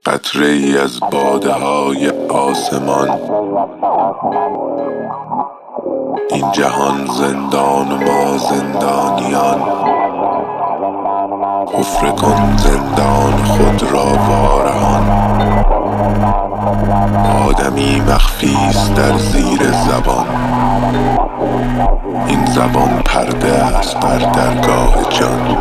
قطره ای از باده های آسمان. این جهان زندان و ما زندانیان. حفره کن زندان خود را وارهان. آدمی مخفی است در زیر زبان. این زبان پرده است بر درگاه جان.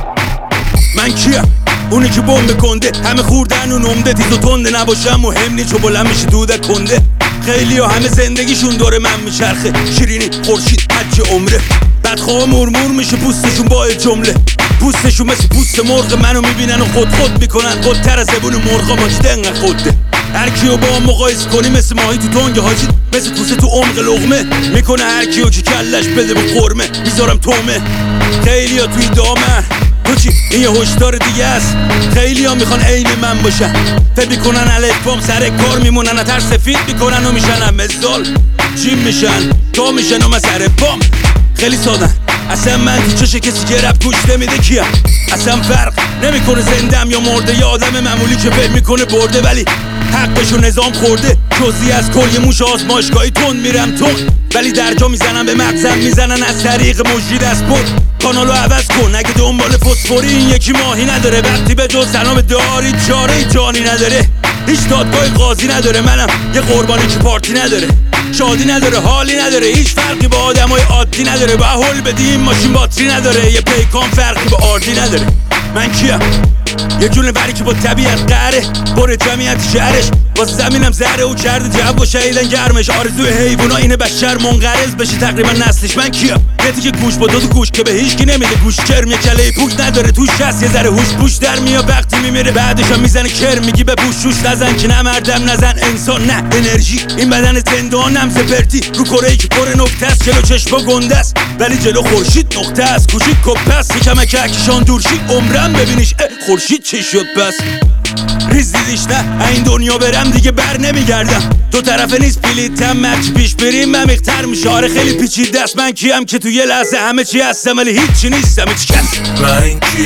من کیم؟ اونی که بمب کنده همه خوردن و نمده. تیز و تنده نباشم مهم نی چو بلند میشه دودک کنده. خیلی ها همه زندگیشون دور من میچرخه. شیرینی خورشید حج عمره. بدخواه مرمور میشه پوستشون با جمله. پوستشون مثل پوست مرغ منو میبینن و خود میکنن. خودتر از زبون مرغا ماجده انقدر خوده. هر کیو با هم مقایسه کنی مثل ماهی تو تنگ حاجی. مثل کوسه تو عمق لقمه. میکنه هر کیو که کلش بده به قرمه. میذارم تومه. خیلی ها توی دامن تو چی؟ این یه هشدار دیگه است. خیلی ها میخوان عین من باشن. فکر میکنن الفبام سر کار میمونن. اتر سفید میکنن و میشن هم مثال جیم میشن تا میشن و سر پام. خیلی سادن. اصلا من تو چش کسی که رپ گوش نمیده کیم؟ اصلا فرق نمیکنه زندم یا مرده. یا آدم معمولی که فکر میکنه برده ولی حقشو نظام خورده. جزئی از کل یه موش آزمایشگاهی تون میرم تون. ولی درجا میزنم به مغزم میزنن از طریق مجری دست برد. کانالو عوض کن اگه دنبال فسفوری. این یکی ماهی نداره وقتی به جز سلام داری چاره جانی نداره. هیچ دادگاه قاضی نداره. منم یه قربانی که پارتی نداره. شادی نداره حالی نداره. هیچ فرقی با آدمای عادی نداره. با هول بدیم ماشین باتری نداره. یه پیکان فرقی با آردی نداره. من کیم؟ یه جونوری که با طبیعت قهره. پر جمعیت شهرش با زمینم زهره او کرده. جو و شهیدن گرمش. آرزوی حیوونا اینه بشر منقرض بشه تقریبا نسلش. من کیم؟ یه که گوش با دو گوش که به هیچکی نمیده گوش. کرم یه کله پوک نداره توش هست. یه ذره هوش پوش در میاد وقتی میمیره. بعدش هم میزنه کرم میگی به پوش شوش نزن که نه مردم نزن انسان نه انرژی. این بدن زندانم سپرتی رو کره‌ای که پر نکته است. جلو چشما گنده است ولی جلو خورشید نقطه است. کوچیک کپه است یکم کهکشان دورشی عمرم ببینیش خورشید چی شد بس. ریز دیدیش نه این دنیا برم دیگه بر نمیگردم. دو طرفه نیست بلیتم مرچی پیش بریم عمیق‌تر میشه. آره خیلی پیچیده است. من کیم که تو یه لحظه همه چی هستم ولی هیچی نیستم هیچ کس. من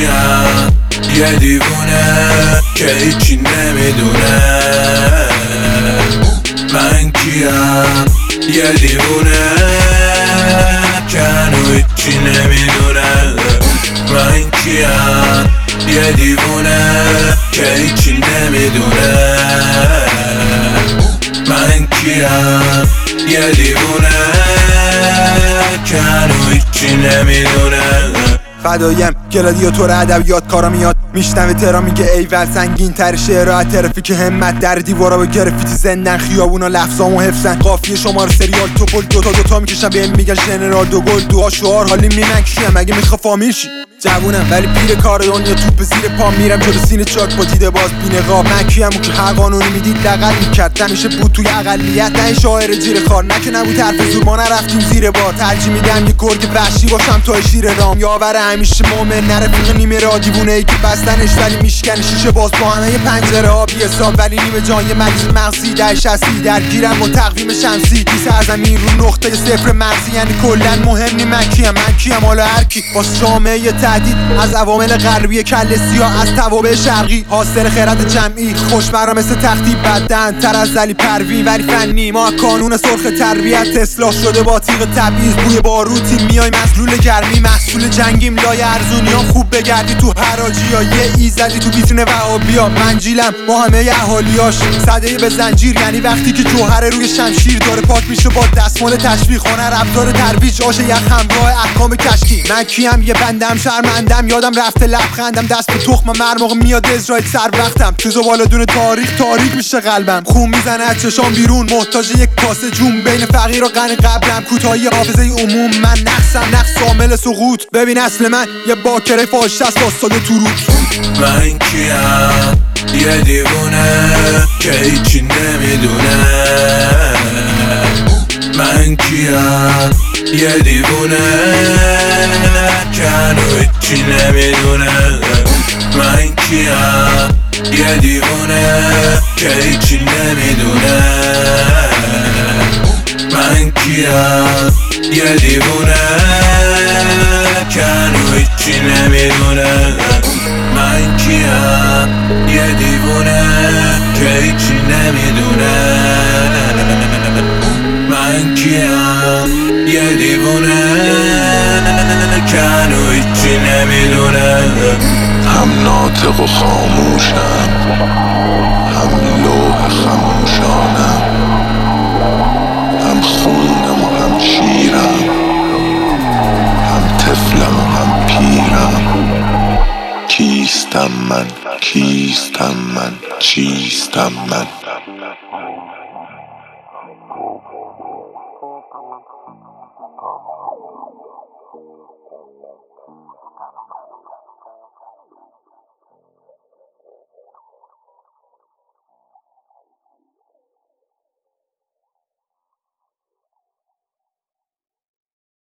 کیم؟ یه دیوونه که هیچی نمیدونه. من کیم؟ یه دیوونه که هنو هیچی نمیدونه. من کیم؟ یه دیوونه که هیچی نمیدونه. من کیم؟ یه دیوونه که هنو هیچی نمیدونه. فدایم گلادیاتور ادبیات کارا میاد. میشنوه ترا میگه ایول سنگین تر شعر و طرفی که همت در دیوارا به گرفیتی زندن. خیابونا لفظامو حفظن. قافیه شمار سریال توپل دوتا میکشن بهم میگن ژنرال دوگل. دوها شعار حالی من کیم؟ مگه میخوا فامیل شی؟ جوونم ولی پیر کار دنیا توپ زیر پا. میرم جلو سینه چاک با دیده باز بی نقاب. من کیم؟ اون که هر قانونی میدید لغت میکرد. نمیشه بود توی اقلیت نه شاعر جیر خار. نه که نبود حرف زور ما نرفتیم زیر بار. ترجیح میدم یه گرگ وحشی باشم تا شیر رام. یاور همیشه مومن نرفیق نیمه را. دیوونه ای که بستنش ولی میشکنه شیشه باز با همه پنجره ها بی حساب ولی نیمه جان. یه مریض مغزی در شستی درگیرم با تقویم شمسی. بی سرزمین رو نقطه صفر مرزی یعنی کلن مهم نی. من کیم حالا هر کی واسه جامعه تهدید از عوامل غربی کل سیاه از توابع شرقی. حاصل خرد جمعی خوشمرا مثل تختی بدن تر از علی پروین ولی فنی. ما کانون سرخ تربیت اصلاح شده با تیغ تبعیض. بوی باروتی میای مسلول گرمی محصول جنگیم. لای ارزونیام خوب بگردی تو حراجی یا یه ایزدی تو بیتونه وهابیا. منجیلم با همه اهالیاش صدای به زنجیر یعنی وقتی که جوهر روی شمشیر داره پاک میشه با دستمال تشویق. هنر رفتار ترویج آش یخ همراه احکام کشکی. من کیم؟ یه بندم شرمندم یادم رفته لبخندم. دست به تخمم هر موقع میاد اسرائیل سر وقتم. تو زبالدون تاریک میشه قلبم. خون میزنه از چشام بیرون محتاج یک کاسه جون. بین فقیر و غنی قبلم کوتاهی حافظه عموم. من نقص عامل سقوط. ببین اصل من یه باکره فاش است استاد تو روت. من کیم؟ یه دیوونه که هیچی نمیدونه. من کیم؟ یه دیوونه که هنو هیچی نمیدونه. من کیم؟ یه دیوونه که هیچی نمیدونه. من کیم؟ یه دیوونه که هنو هیچی نمیدونه. من کیم؟ یه دیوونه میدونه هم ناطق و خاموشم، هم لوح خموشانم، هم خونم و هم شیرم، هم طفلم و هم پیرم. کیستم من، کیستم من، چیستم من.